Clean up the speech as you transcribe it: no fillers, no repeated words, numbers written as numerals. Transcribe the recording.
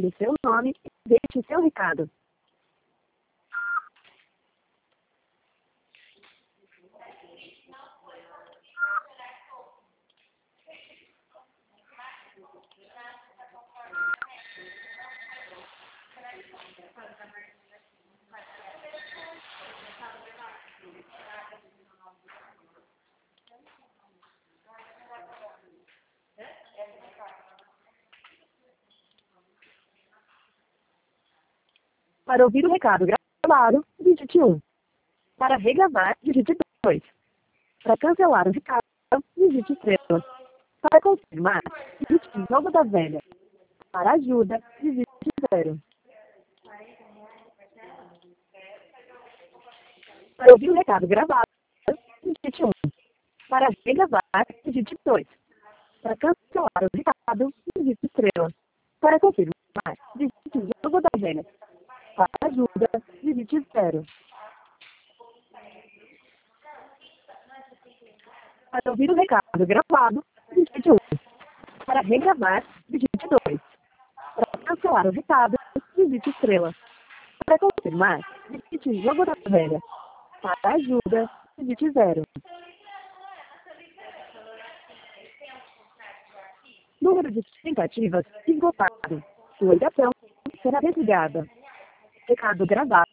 Fale seu nome e deixe seu recado. Para ouvir o recado gravado, digite 1. Para regravar, digite 2. Para cancelar o recado, digite 3. Para confirmar, digite jogo da velha. Para ajuda, digite 0. Para ouvir o recado gravado, digite 1. Para regravar, digite 2. Para cancelar o recado, digite 3. Para confirmar, digite jogo da velha. Para ajuda, digite 0. Para ouvir o recado gravado, digite 1. Para regravar, digite 2. Para cancelar o recado, digite estrela. Para confirmar, digite jogo da velha. Para ajuda, digite 0. Número de tentativas esgotado. Sua ligação será desligada. Recado gravado.